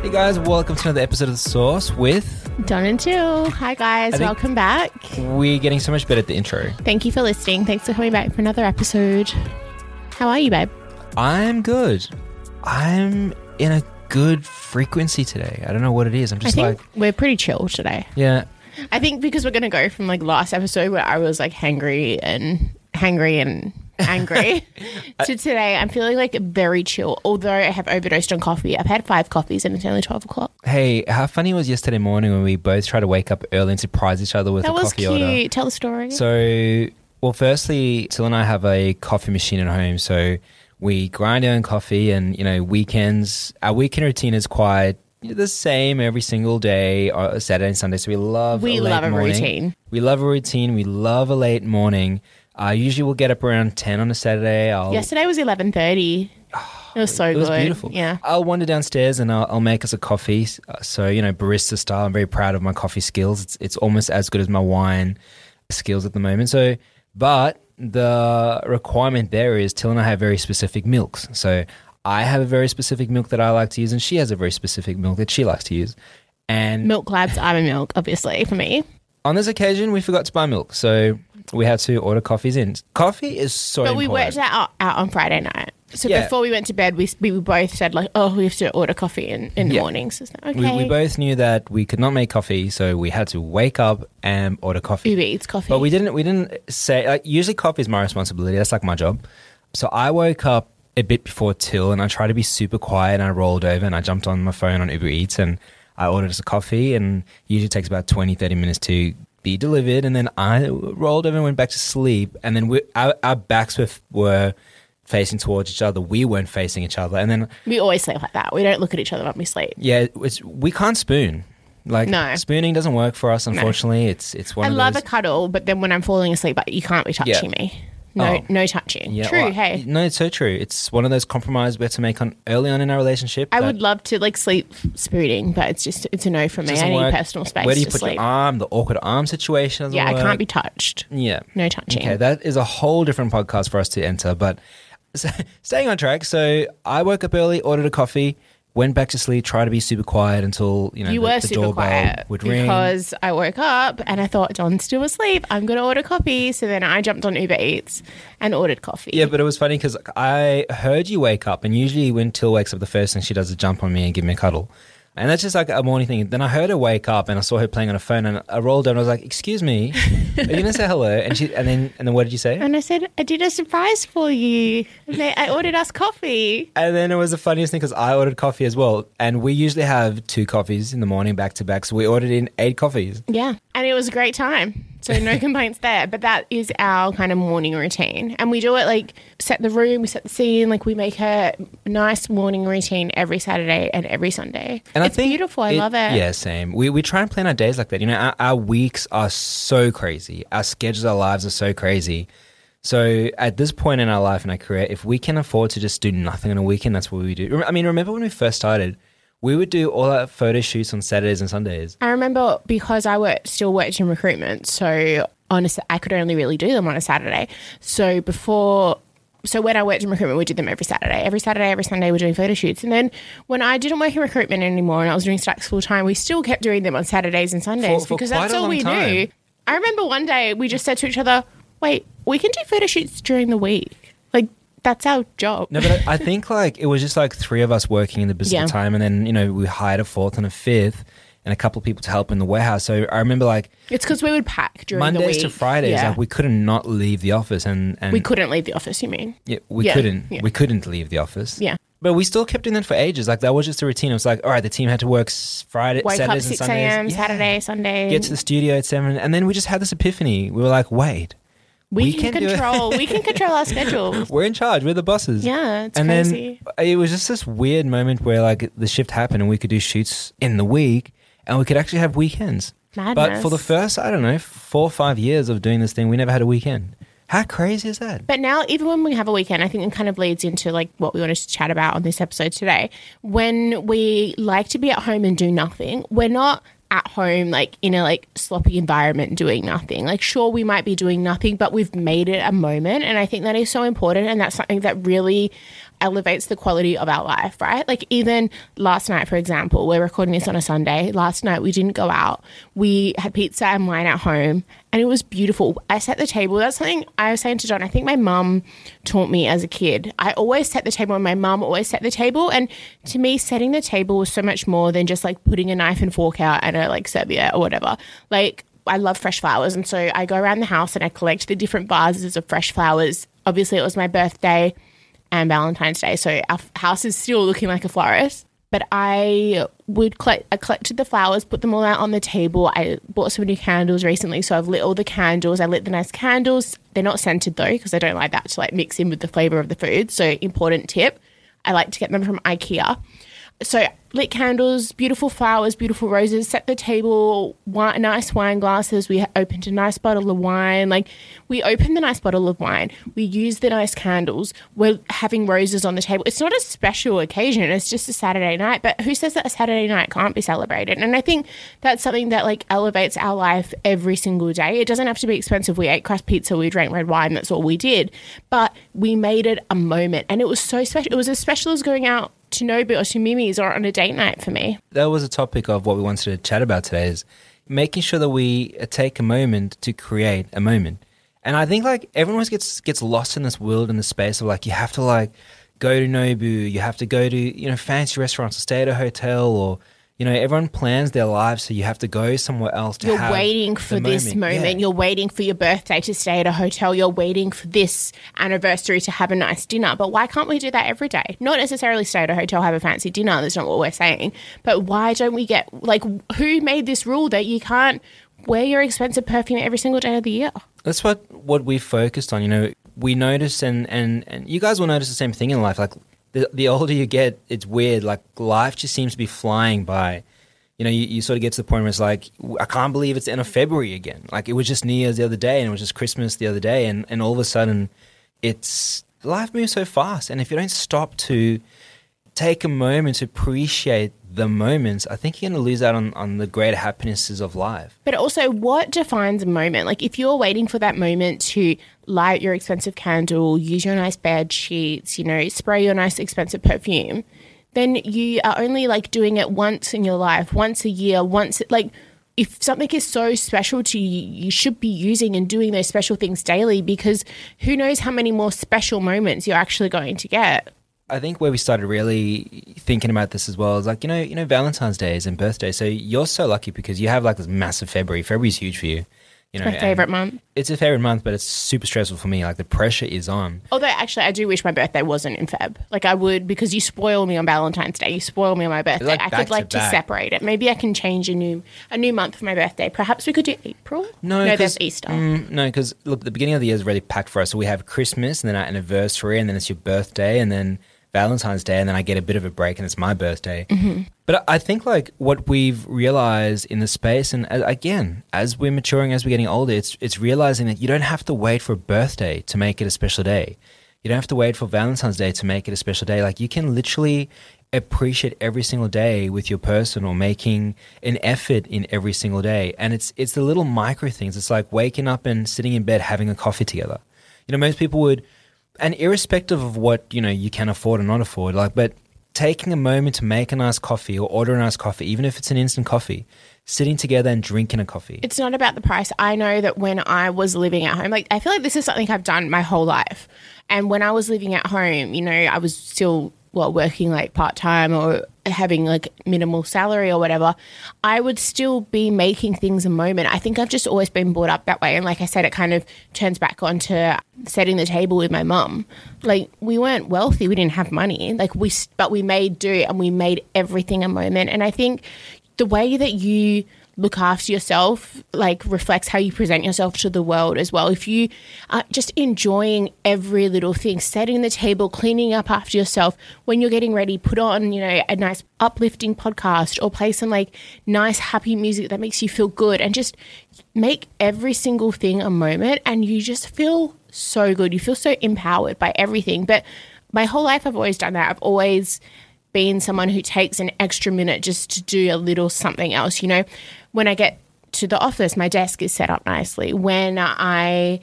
Hey guys, welcome to another episode of The Source with Don and Jill. Hi guys, welcome back. We're getting so much better at the intro. Thank you for listening. Thanks for coming back for another episode. How are you, babe? I'm good. I'm in a good frequency today. I don't know what it is. I'm just we're pretty chill today. Yeah. I think because we're going to go from like last episode where I was like hangry and angry to today I'm feeling like very chill, although I have overdosed on coffee. I've had 5 coffees and it's only 12 o'clock. Hey, how funny was yesterday morning when we both tried to wake up early and surprise each other with a coffee order? That was cute. Tell the story. So, well, firstly, Till and I have a coffee machine at home, so we grind our own coffee and, you know, weekends, our weekend routine is quite the same every single day, Saturday and Sunday, so we love a routine. We love a routine. We love a late morning. Usually we'll get up around 10 on a Saturday. Yesterday was 11:30. It was so good. It was beautiful. Yeah. I'll wander downstairs and I'll make us a coffee. So, you know, barista style. I'm very proud of my coffee skills. It's almost as good as my wine skills at the moment. So, but the requirement there is Till and I have very specific milks. So I have a very specific milk that I like to use and she has a very specific milk that she likes to use. And milk labs, I'm a milk, obviously, for me. On this occasion, we forgot to buy milk. So we had to order coffees in. Coffee is so important. But we worked out on Friday night. So before we went to bed, we both said like, oh, we have to order coffee in the morning. So okay. We both knew that we could not make coffee, so we had to wake up and order coffee. Uber Eats coffee. But we didn't say, like, usually coffee is my responsibility. That's like my job. So I woke up a bit before Till and I tried to be super quiet and I rolled over and I jumped on my phone on Uber Eats and I ordered us a coffee and usually takes about 20-30 minutes to be delivered, and then I rolled over and went back to sleep, and then our backs were facing towards each other. We weren't facing each other, and then we always sleep like that. We don't look at each other when we sleep. Yeah, we can't spoon. Like, no. Spooning doesn't work for us, unfortunately. No. It's one of those. I love a cuddle, but then when I'm falling asleep, you can't be touching me. No touching. Yeah, true, hey. No, it's so true. It's one of those compromises we had to make early on in our relationship. I would love to like sleep spooning, but it's a no for me. I need personal space. Where do you to put sleep. your arm? The awkward arm situation doesn't work. I can't be touched. Yeah. No touching. Okay, that is a whole different podcast for us to enter, but staying on track. So I woke up early, ordered a coffee, went back to sleep, tried to be super quiet until, you know, the doorbell would ring. Because I woke up and I thought, John's still asleep. I'm going to order coffee. So then I jumped on Uber Eats and ordered coffee. Yeah, but it was funny because I heard you wake up, and usually when Till wakes up, the first thing she does is jump on me and give me a cuddle. And that's just like a morning thing. Then I heard her wake up and I saw her playing on her phone and I rolled down and I was like, excuse me, are you going to say hello? And then what did you say? And I said, I did a surprise for you. I ordered us coffee. And then it was the funniest thing because I ordered coffee as well. And we usually have 2 coffees in the morning back to back. So we ordered in 8 coffees. Yeah. And it was a great time. So no complaints there. But that is our kind of morning routine. And we do it like set the room, we set the scene, like we make a nice morning routine every Saturday and every Sunday. And it's beautiful. I love it. Yeah, same. We try and plan our days like that. You know, our weeks are so crazy. Our schedules, our lives are so crazy. So at this point in our life and our career, if we can afford to just do nothing on a weekend, that's what we do. I mean, remember when we first started, we would do all our photo shoots on Saturdays and Sundays. I remember because I still worked in recruitment, so I could only really do them on a Saturday. So when I worked in recruitment, we did them every Saturday. Every Saturday, every Sunday, we're doing photo shoots. And then when I didn't work in recruitment anymore and I was doing Stacks full time, we still kept doing them on Saturdays and Sundays because that's all we knew. I remember one day we just said to each other, wait, we can do photo shoots during the week. Like, that's our job. No, but I think like it was just like 3 of us working in the business at the time, and then, you know, we hired a 4th and a 5th and a couple of people to help in the warehouse. So I remember like it's because we would pack during the week. Mondays to Fridays, like we couldn't not leave the office, and we couldn't leave the office. You mean? Yeah, we couldn't. Yeah. We couldn't leave the office. Yeah. But we still kept doing that for ages. Like that was just a routine. It was like, all right, the team had to work Saturdays and Sundays. Wake up 6 a.m. Saturday, Sunday. Get to the studio at 7, and then we just had this epiphany. We were like, wait. We can control our schedule. We're in charge. We're the bosses. Yeah, it's crazy. Then it was just this weird moment where like the shift happened and we could do shoots in the week and we could actually have weekends. Madness. But for the first, 4 or 5 years of doing this thing, we never had a weekend. How crazy is that? But now, even when we have a weekend, I think it kind of leads into like what we wanted to chat about on this episode today. When we like to be at home and do nothing, we're not at home like in a like sloppy environment doing nothing. Like sure, we might be doing nothing, but we've made it a moment, and I think that is so important, and that's something that really elevates the quality of our life, right? Like even last night, for example, we're recording this on a Sunday. Last night we didn't go out. We had pizza and wine at home and it was beautiful. I set the table. That's something I was saying to John. I think my mum taught me as a kid. I always set the table and my mum always set the table. And to me, setting the table was so much more than just like putting a knife and fork out and a like serviette or whatever. Like I love fresh flowers. And so I go around the house and I collect the different vases of fresh flowers. Obviously, it was my birthday and Valentine's Day, so our house is still looking like a florist. But I collected the flowers, put them all out on the table. I bought some new candles recently, so I've lit all the candles. I lit the nice candles. They're not scented though, because I don't like that to like mix in with the flavour of the food. So important tip, I like to get them from IKEA. So lit candles, beautiful flowers, beautiful roses, set the table, nice wine glasses. We opened a nice bottle of wine. Like we opened the nice bottle of wine. We used the nice candles. We're having roses on the table. It's not a special occasion. It's just a Saturday night. But who says that a Saturday night can't be celebrated? And I think that's something that like elevates our life every single day. It doesn't have to be expensive. We ate crust pizza. We drank red wine. That's all we did. But we made it a moment. And it was so special. It was as special as going out to Nobu or to Mimi's or on a date night for me. That was a topic of what we wanted to chat about today, is making sure that we take a moment to create a moment. And I think like everyone always gets lost in this world, in the space of like you have to like go to Nobu, you have to go to, you know, fancy restaurants or stay at a hotel, or you know, everyone plans their lives, so you have to go somewhere else to You're waiting for this moment. Yeah. You're waiting for your birthday to stay at a hotel. You're waiting for this anniversary to have a nice dinner. But why can't we do that every day? Not necessarily stay at a hotel, have a fancy dinner. That's not what we're saying. But why don't we get, like, who made this rule that you can't wear your expensive perfume every single day of the year? That's what we focused on. You know, we notice, and you guys will notice the same thing in life. Like, the older you get, it's weird. Like life just seems to be flying by. You know, you sort of get to the point where it's like, I can't believe it's the end of February again. Like it was just New Year's the other day and it was just Christmas the other day. And all of a sudden life moves so fast. And if you don't stop to take a moment to appreciate the moments, I think you're going to lose out on the greater happinesses of life. But also, what defines a moment? Like if you're waiting for that moment to light your expensive candle, use your nice bed sheets, you know, spray your nice expensive perfume, then you are only like doing it once in your life, once a year, like if something is so special to you, you should be using and doing those special things daily, because who knows how many more special moments you're actually going to get. I think where we started really thinking about this as well is like, you know, Valentine's Days and birthdays. So you're so lucky because you have like this massive February. February's huge for you. You know, it's my favourite month. It's a favourite month, but it's super stressful for me. Like the pressure is on. Although actually I do wish my birthday wasn't in Feb. Like I would, because you spoil me on Valentine's Day. You spoil me on my birthday. Like I could like to separate it. Maybe I can change a new month for my birthday. Perhaps we could do April? No, there's Easter. No, because look, the beginning of the year is really packed for us. So we have Christmas and then our anniversary and then it's your birthday and then Valentine's Day, and then I get a bit of a break and it's my birthday. Mm-hmm. But I think like what we've realized in the space, and again, as we're maturing, as we're getting older, it's realizing that you don't have to wait for a birthday to make it a special day. You don't have to wait for Valentine's Day to make it a special day. Like you can literally appreciate every single day with your person, or making an effort in every single day. And it's the little micro things. It's like waking up and sitting in bed having a coffee together. You know, most people would, and irrespective of what, you know, you can afford or not afford, like, but taking a moment to make a nice coffee or order a nice coffee, even if it's an instant coffee, sitting together and drinking a coffee. It's not about the price. I know that when I was living at home, like I feel like this is something I've done my whole life. And when I was living at home, you know, I was still working like part-time or having like minimal salary or whatever, I would still be making things a moment. I think I've just always been brought up that way. And like I said, it kind of turns back onto setting the table with my mum. Like we weren't wealthy. We didn't have money. But we made do, and we made everything a moment. And I think the way that you look after yourself like reflects how you present yourself to the world as well. If you are just enjoying every little thing, setting the table, cleaning up after yourself, when you're getting ready, put on, you know, a nice uplifting podcast or play some like nice happy music that makes you feel good, and just make every single thing a moment, and you just feel so good. You feel so empowered by everything. But my whole life I've always done that. I've always been someone who takes an extra minute just to do a little something else. You know, when I get to the office, my desk is set up nicely. When I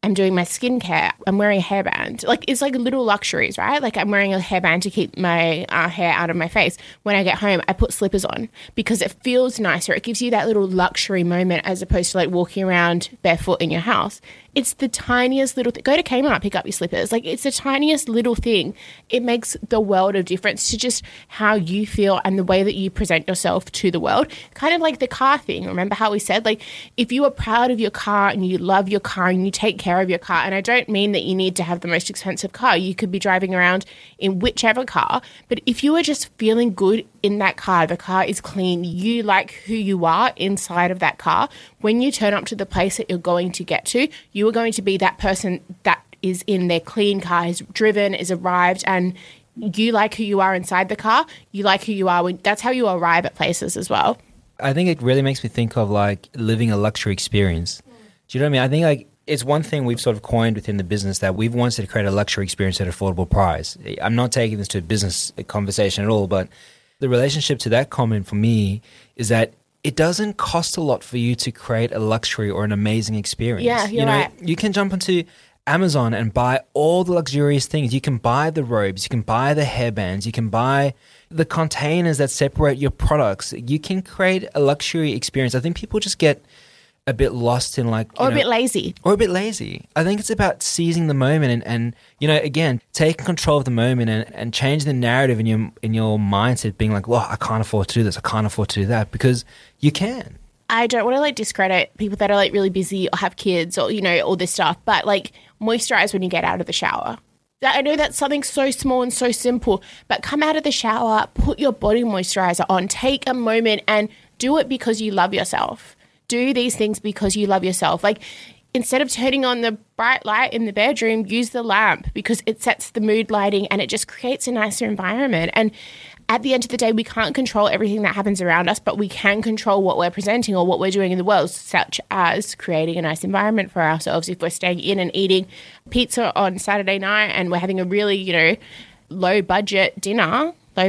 I'm doing my skincare, I'm wearing a hairband. Like, it's like little luxuries, right? Like, I'm wearing a hairband to keep my hair out of my face. When I get home, I put slippers on because it feels nicer. It gives you that little luxury moment as opposed to like walking around barefoot in your house. It's the tiniest little thing. Go to Kmart, pick up your slippers. Like, it's the tiniest little thing. It makes the world of difference to just how you feel and the way that you present yourself to the world. Kind of like the car thing. Remember how we said, like, if you are proud of your car and you love your car and you take care of your car, and I don't mean that you need to have the most expensive car. You could be driving around in whichever car. But if you are just feeling good in that car, the car is clean, you like who you are inside of that car, when you turn up to the place that you're going to get to, you are going to be that person that is in their clean car, is driven, is arrived, and you like who you are inside the car. You like who you are when that's how you arrive at places as well. I think it really makes me think of like living a luxury experience. Do you know what I mean? I think like it's one thing we've sort of coined within the business that we've wanted to create a luxury experience at an affordable price. I'm not taking this to a business conversation at all, but the relationship to that comment for me is that it doesn't cost a lot for you to create a luxury or an amazing experience. Yeah, you're right. You can jump onto Amazon and buy all the luxurious things. You can buy the robes, you can buy the hairbands, you can buy the containers that separate your products. You can create a luxury experience. I think people just get a bit lost in like... Or a bit lazy. Or a bit lazy. I think it's about seizing the moment and again, taking control of the moment and change the narrative in your mindset, being like, well, I can't afford to do this, I can't afford to do that, because you can. I don't want to like discredit people that are like really busy or have kids or, all this stuff, but like moisturize when you get out of the shower. I know that's something so small and so simple, but come out of the shower, put your body moisturizer on, take a moment and do it because you love yourself. Do these things because you love yourself. Like, instead of turning on the bright light in the bedroom, use the lamp because it sets the mood lighting and it just creates a nicer environment. And at the end of the day, we can't control everything that happens around us, but we can control what we're presenting or what we're doing in the world, such as creating a nice environment for ourselves. If we're staying in and eating pizza on Saturday night and we're having a really, low budget dinner, an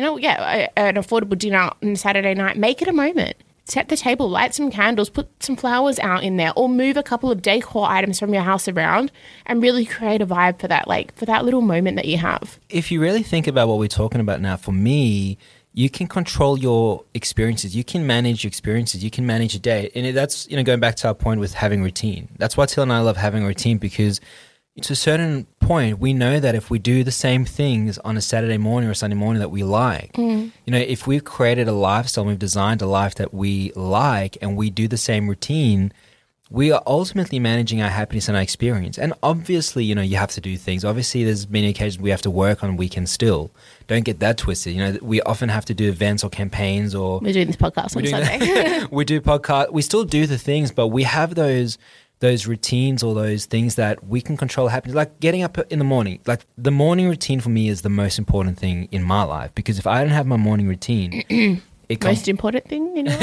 affordable dinner on Saturday night, make it a moment. Set the table, light some candles, put some flowers out in there, or move a couple of decor items from your house around and really create a vibe for that, like for that little moment that you have. If you really think about what we're talking about now, for me, you can control your experiences. You can manage your experiences. You can manage your day. And that's, going back to our point with having routine. That's why Till and I love having a routine, because to a certain point, we know that if we do the same things on a Saturday morning or Sunday morning that we like, if we've created a lifestyle, we've designed a life that we like, and we do the same routine, we are ultimately managing our happiness and our experience. And obviously, you have to do things. Obviously, there's many occasions we have to work on weekends still. Don't get that twisted. We often have to do events or campaigns or... We're doing this podcast on Sunday. We do podcast. We still do the things, but we have those routines or those things that we can control happiness, like getting up in the morning. Like, the morning routine for me is the most important thing in my life, because if I don't have my morning routine... Most important thing in your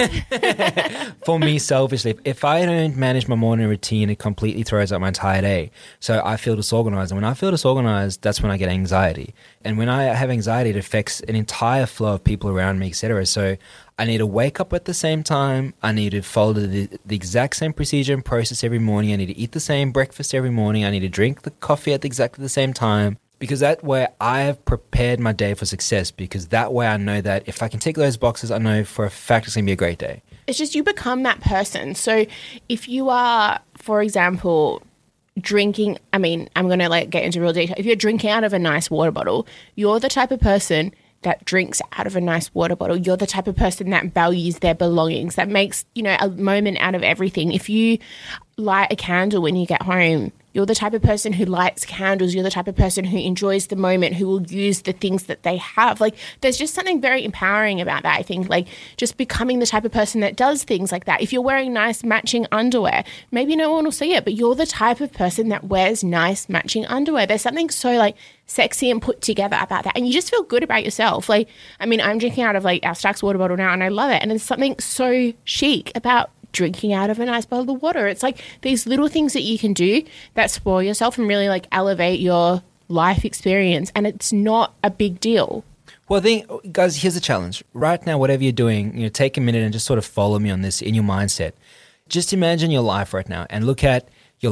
life? For me, selfishly, if I don't manage my morning routine, it completely throws out my entire day. So I feel disorganized. And when I feel disorganized, that's when I get anxiety. And when I have anxiety, it affects an entire flow of people around me, etc. So I need to wake up at the same time. I need to follow the exact same procedure and process every morning. I need to eat the same breakfast every morning. I need to drink the coffee at exactly the same time. Because that way I have prepared my day for success, because that way I know that if I can tick those boxes, I know for a fact it's going to be a great day. It's just you become that person. So if you are, for example, drinking, I'm going to get into real detail. If you're drinking out of a nice water bottle, you're the type of person that drinks out of a nice water bottle. You're the type of person that values their belongings, that makes, a moment out of everything. If you light a candle when you get home, you're the type of person who lights candles. You're the type of person who enjoys the moment, who will use the things that they have. Like, there's just something very empowering about that, I think. Like, just becoming the type of person that does things like that. If you're wearing nice matching underwear, maybe no one will see it, but you're the type of person that wears nice matching underwear. There's something so, sexy and put together about that. And you just feel good about yourself. I'm drinking out of, our Stax water bottle now, and I love it. And there's something so chic about drinking out of a nice bottle of water. It's like these little things that you can do that spoil yourself and really elevate your life experience, and it's not a big deal. Well, guys, here's the challenge. Right now, whatever you're doing, take a minute and just sort of follow me on this in your mindset. Just imagine your life right now and look at your life.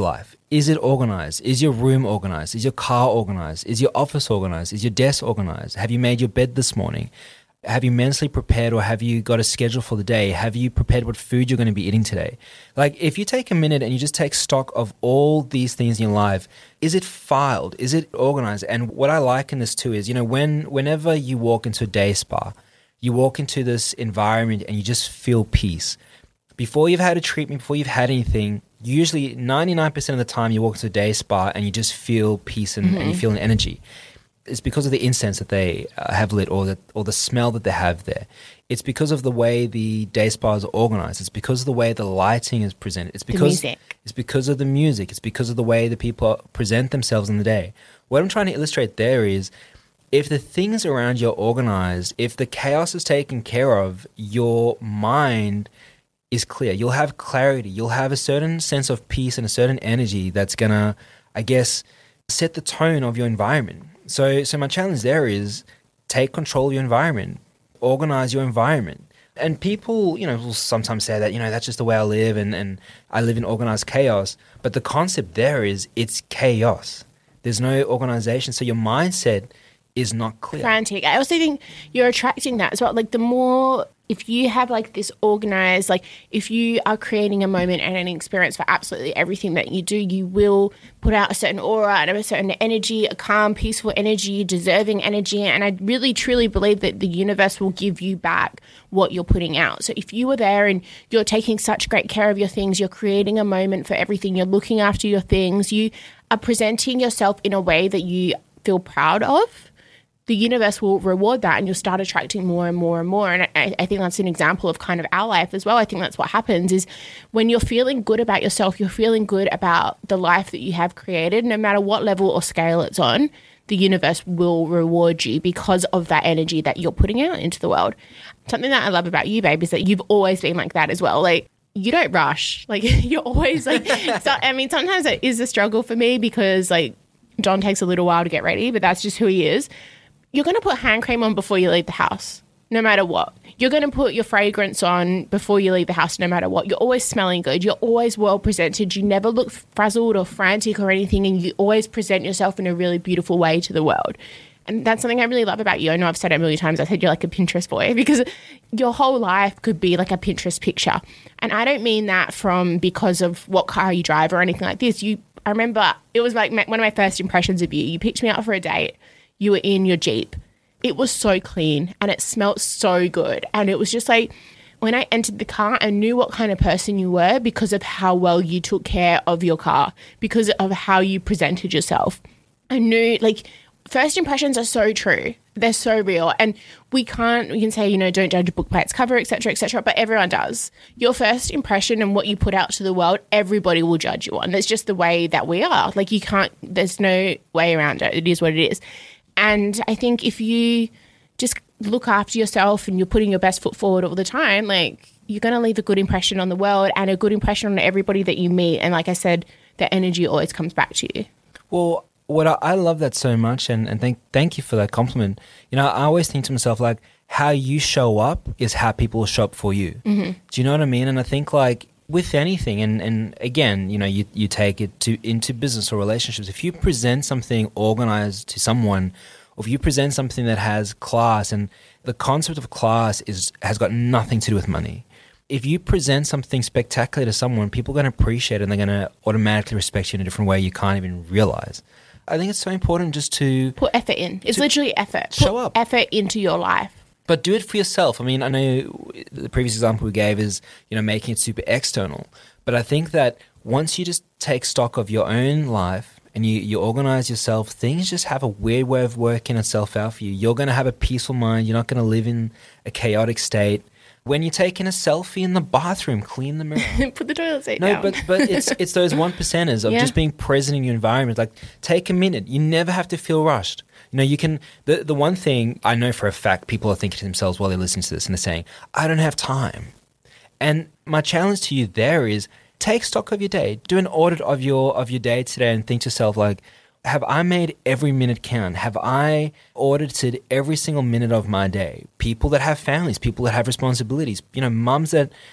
Is it organized? Is your room organized? Is your car organized? Is your office organized? Is your desk organized? Have you made your bed this morning? Have you mentally prepared, or have you got a schedule for the day? Have you prepared what food you're going to be eating today? Like, if you take a minute and you just take stock of all these things in your life, is it filed? Is it organized? And what I like in this too is, whenever you walk into a day spa, you walk into this environment and you just feel peace. Before you've had a treatment, before you've had anything, usually 99% of the time you walk into a day spa and you just feel peace and you feel an energy. It's because of the incense that they have lit, or the smell that they have there. It's because of the way the day spas are organized. It's because of the way the lighting is presented. It's because of the music. It's because of the way the people present themselves in the day. What I'm trying to illustrate there is, if the things around you are organized, if the chaos is taken care of, your mind is clear. You'll have clarity. You'll have a certain sense of peace and a certain energy that's going to, I guess, set the tone of your environment. So my challenge there is, take control of your environment, organize your environment. And people, will sometimes say that, that's just the way I live and I live in organized chaos. But the concept there is, it's chaos. There's no organization. So your mindset is not clear. Frantic. I also think you're attracting that as well. Like, the more, if you have like this organized, like if you are creating a moment and an experience for absolutely everything that you do, you will put out a certain aura and a certain energy, a calm, peaceful energy, deserving energy. And I really, truly believe that the universe will give you back what you're putting out. So if you were there and you're taking such great care of your things, you're creating a moment for everything, you're looking after your things, you are presenting yourself in a way that you feel proud of, the universe will reward that, and you'll start attracting more and more and more. And I think that's an example of kind of our life as well. I think that's what happens is, when you're feeling good about yourself, you're feeling good about the life that you have created, no matter what level or scale it's on, the universe will reward you because of that energy that you're putting out into the world. Something that I love about you, babe, is that you've always been like that as well. Like, you don't rush. Like, you're always like, sometimes it is a struggle for me because like John takes a little while to get ready, but that's just who he is. You're going to put hand cream on before you leave the house, no matter what. You're going to put your fragrance on before you leave the house, no matter what. You're always smelling good. You're always well presented. You never look frazzled or frantic or anything, and you always present yourself in a really beautiful way to the world. And that's something I really love about you. I know I've said it a million times. I said you're like a Pinterest boy, because your whole life could be like a Pinterest picture. And I don't mean that from because of what car you drive or anything like this. I remember it was like one of my first impressions of you. You picked me up for a date. You were in your Jeep. It was so clean and it smelled so good. And it was just like, when I entered the car, I knew what kind of person you were because of how well you took care of your car, because of how you presented yourself. I knew, like, first impressions are so true. They're so real. And we can say, don't judge a book by its cover, et cetera, but everyone does. Your first impression and what you put out to the world, everybody will judge you on. That's just the way that we are. Like, there's no way around it. It is what it is. And I think if you just look after yourself and you're putting your best foot forward all the time, like, you're going to leave a good impression on the world and a good impression on everybody that you meet. And like I said, the energy always comes back to you. Well, I love that so much, and thank you for that compliment. I always think to myself, like, how you show up is how people will show up for you. Mm-hmm. Do you know what I mean? And I think, like, with anything, and again, you take it into business or relationships. If you present something organized to someone, or if you present something that has class, and the concept of class has got nothing to do with money. If you present something spectacular to someone, people are going to appreciate it, and they're going to automatically respect you in a different way you can't even realize. I think it's so important just to put effort in. It's literally effort. Show up. Effort into your life. But do it for yourself. I mean, I know the previous example we gave is, making it super external. But I think that once you just take stock of your own life and you organize yourself, things just have a weird way of working itself out for you. You're going to have a peaceful mind. You're not going to live in a chaotic state. When you're taking a selfie in the bathroom, clean the mirror. Put the toilet seat down. No, but it's those 1%ers of just being present in your environment. Like, take a minute. You never have to feel rushed. You can, the one thing I know for a fact, people are thinking to themselves while they're listening to this, and they're saying, I don't have time. And my challenge to you there is, take stock of your day. Do an audit of your day today and think to yourself, like, have I made every minute count? Have I audited every single minute of my day? People that have families, people that have responsibilities, mums that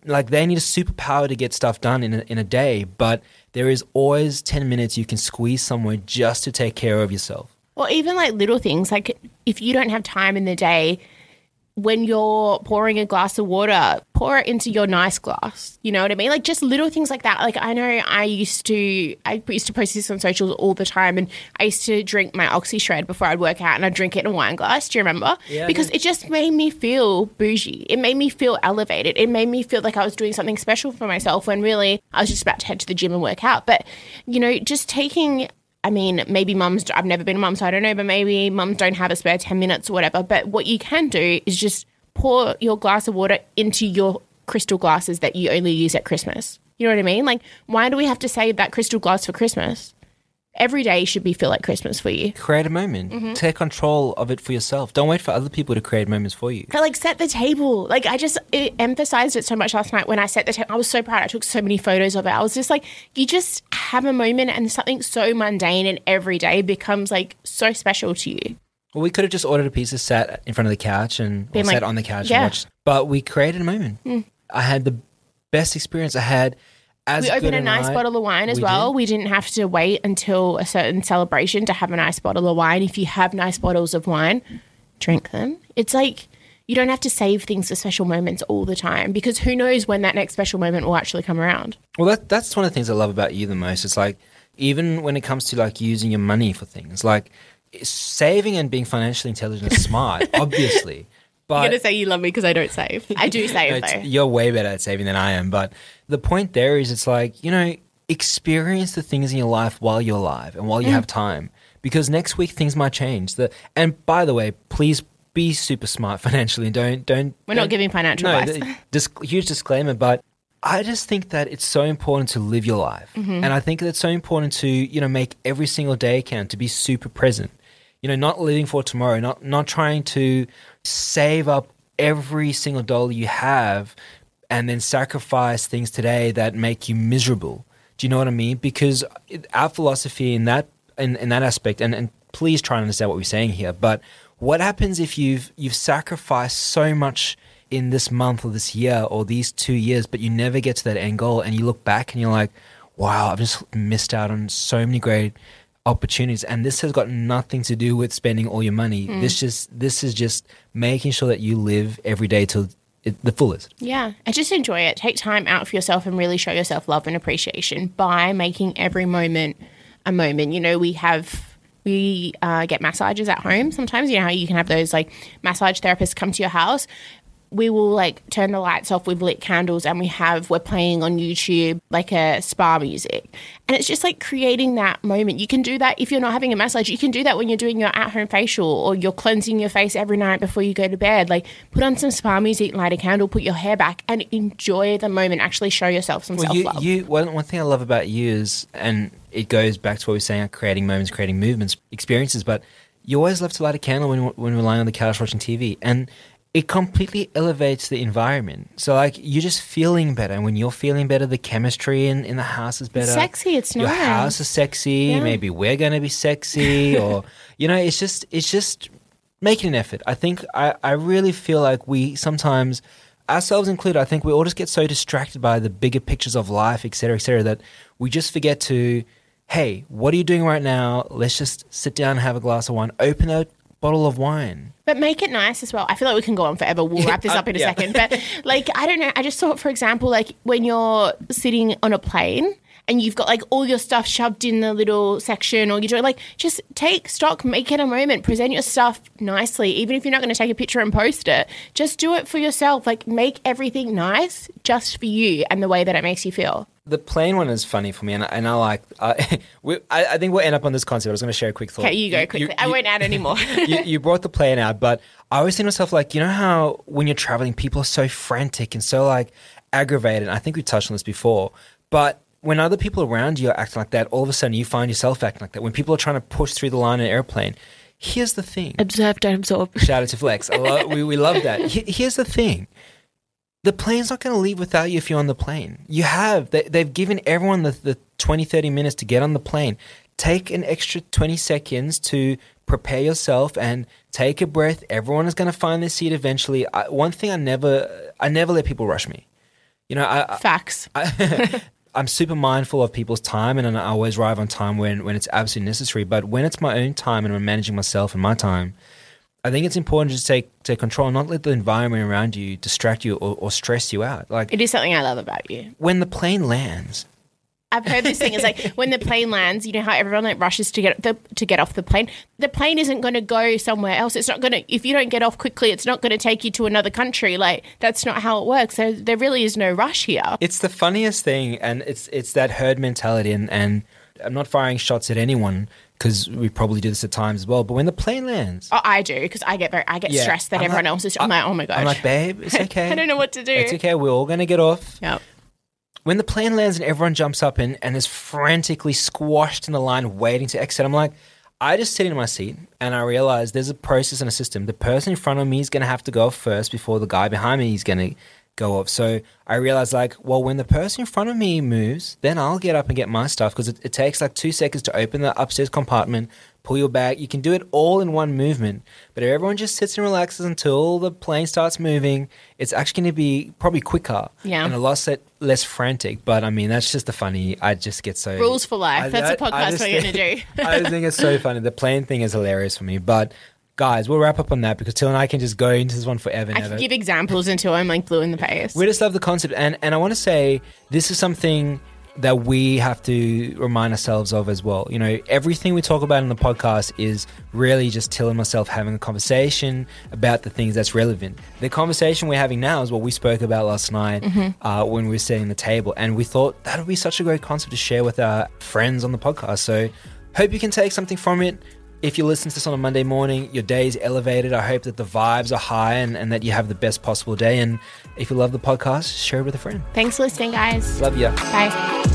like they need a superpower to get stuff done in a day, but there is always 10 minutes you can squeeze somewhere just to take care of yourself. Or even like little things, like if you don't have time in the day, when you're pouring a glass of water, pour it into your nice glass. You know what I mean? Like just little things like that. Like I know I used to post this on socials all the time, and I used to drink my Oxy Shred before I'd work out, and I'd drink it in a wine glass. Do you remember? Yeah. Because it just made me feel bougie. It made me feel elevated. It made me feel like I was doing something special for myself when really I was just about to head to the gym and work out. But, you know, just taking... I mean, maybe mums, I've never been a mum, so I don't know, but maybe mums don't have a spare 10 minutes or whatever. But what you can do is just pour your glass of water into your crystal glasses that you only use at Christmas. You know what I mean? Like, why do we have to save that crystal glass for Christmas? Every day should feel like Christmas for you. Create a moment. Take control of it for yourself. Don't wait for other people to create moments for you. But like set the table. Like it emphasized it so much last night when I set the table. I was so proud. I took so many photos of it. I was just like, you just have a moment and something so mundane and every day becomes like so special to you. Well, we could have just ordered a pizza, sat in front of the couch and Been sat like, on the couch yeah. and watched. But we created a moment. I had the best experience I had. We opened a nice bottle of wine as well. We didn't have to wait until a certain celebration to have a nice bottle of wine. If you have nice bottles of wine, drink them. It's like you don't have to save things for special moments all the time, because who knows when that next special moment will actually come around. Well, that's one of the things I love about you the most. It's like, even when it comes to like using your money for things, like saving and being financially intelligent is smart, obviously. But You're going to say you love me because I don't save. I do save though. you're way better at saving than I am. But the point there is, it's like, you know, experience the things in your life while you're alive and while you have time, because next week things might change. And by the way, please be super smart financially and don't. We're not giving financial advice. Huge disclaimer, but I just think that it's so important to live your life. And I think that it's so important to, you know, make every single day count, to be super present. You know, not living for tomorrow, not trying to save up every single dollar you have and then sacrifice things today that make you miserable. Do you know what I mean? Because our philosophy in that aspect, and please try and understand what we're saying here, but what happens if you've sacrificed so much in this month or this year or these 2 years, but you never get to that end goal, and you look back and you're like, wow, I've just missed out on so many great opportunities, and this has got nothing to do with spending all your money. This is just making sure that you live every day till the fullest. Yeah, and just enjoy it. Take time out for yourself and really show yourself love and appreciation by making every moment a moment. You know, we get massages at home sometimes. You know how you can have those like massage therapists come to your house. We will like turn the lights off, we've lit candles, and we're playing on YouTube like a spa music. And it's just like creating that moment. You can do that if you're not having a massage. You can do that when you're doing your at-home facial, or you're cleansing your face every night before you go to bed. Like put on some spa music, light a candle, put your hair back and enjoy the moment. Actually show yourself some self-love. One thing I love about you is, and it goes back to what we were saying, creating moments, creating movements, experiences, but you always love to light a candle when we're lying on the couch watching TV. And it completely elevates the environment. So, like, you're just feeling better. And when you're feeling better, the chemistry in the house is better. It's sexy. It's nice. Your house is sexy. Yeah. Maybe we're going to be sexy. Or, you know, it's just making an effort. I think I really feel like we sometimes, ourselves included, I think we all just get so distracted by the bigger pictures of life, et cetera, that we just forget to, hey, what are you doing right now? Let's just sit down and have a glass of wine. Open a bottle of wine. But make it nice as well. I feel like we can go on forever. We'll wrap this up in a second. But like, I don't know. I just thought, for example, like when you're sitting on a plane and you've got like all your stuff shoved in the little section, or you're doing like, just take stock, make it a moment, present your stuff nicely. Even if you're not going to take a picture and post it, just do it for yourself. Like make everything nice just for you and the way that it makes you feel. The plane one is funny for me, and I like. I think we'll end up on this concept. I was going to share a quick thought. Okay, you go quickly. I won't add anymore. you brought the plane out, but I always think to myself, like, you know how when you're traveling, people are so frantic and so like aggravated. I think we touched on this before, but when other people around you are acting like that, all of a sudden you find yourself acting like that. When people are trying to push through the line in an airplane, here's the thing. Observe, don't absorb. Shout out to Flex. We love that. Here's the thing. The plane's not going to leave without you if you're on the plane. They've given everyone the 20, 30 minutes to get on the plane. Take an extra 20 seconds to prepare yourself and take a breath. Everyone is going to find their seat eventually. One thing I never let people rush me. You know, Facts. I'm super mindful of people's time, and I always arrive on time when it's absolutely necessary. But when it's my own time and I'm managing myself and my time, I think it's important to take control and not let the environment around you distract you or stress you out. Like, it is something I love about you. when the plane lands, I've heard this thing. It's like when the plane lands, you know how everyone like rushes to get off the plane. The plane isn't going to go somewhere else. It's not going to. If you don't get off quickly, it's not going to take you to another country. Like, that's not how it works. So there really is no rush here. it's the funniest thing, and it's that herd mentality. And I'm not firing shots at anyone because we probably do this at times as well. But when the plane lands, Oh, I do, because I get Yeah, stressed that I'm everyone like- else is. I'm like, oh my gosh. I'm like, babe, it's okay. I don't know what to do. It's okay. We're all going to get off. Yep. When the plane lands and everyone jumps up and is frantically squashed in the line waiting to exit, I'm like, I just sit in my seat and I realize there's a process and a system. The person in front of me is going to have to go off first before the guy behind me is going to go off. So I realized, like, well, when the person in front of me moves, then I'll get up and get my stuff, because it takes like 2 seconds to open the upstairs compartment, pull your bag. You can do it all in one movement. But if everyone just sits and relaxes until the plane starts moving, it's actually going to be probably quicker Yeah. and a lot less frantic. But I mean, that's just the funny. I just get so... Rules for life. That's a podcast just we're going to think- do. I just think it's so funny. The plane thing is hilarious for me. But guys, we'll wrap up on that, because Till and I can just go into this one forever and I ever. can give examples until I'm like blue in the face. We just love the concept. And I want to say this is something that we have to remind ourselves of as well. You know, everything we talk about in the podcast is really just Till and myself having a conversation about the things that's relevant. The conversation we're having now is what we spoke about last night when we were setting the table. And we thought that would be such a great concept to share with our friends on the podcast. So hope you can take something from it. If you listen to this on a Monday morning, your day is elevated. I hope that the vibes are high and that you have the best possible day. And if you love the podcast, share it with a friend. Thanks for listening, guys. Love you. Bye.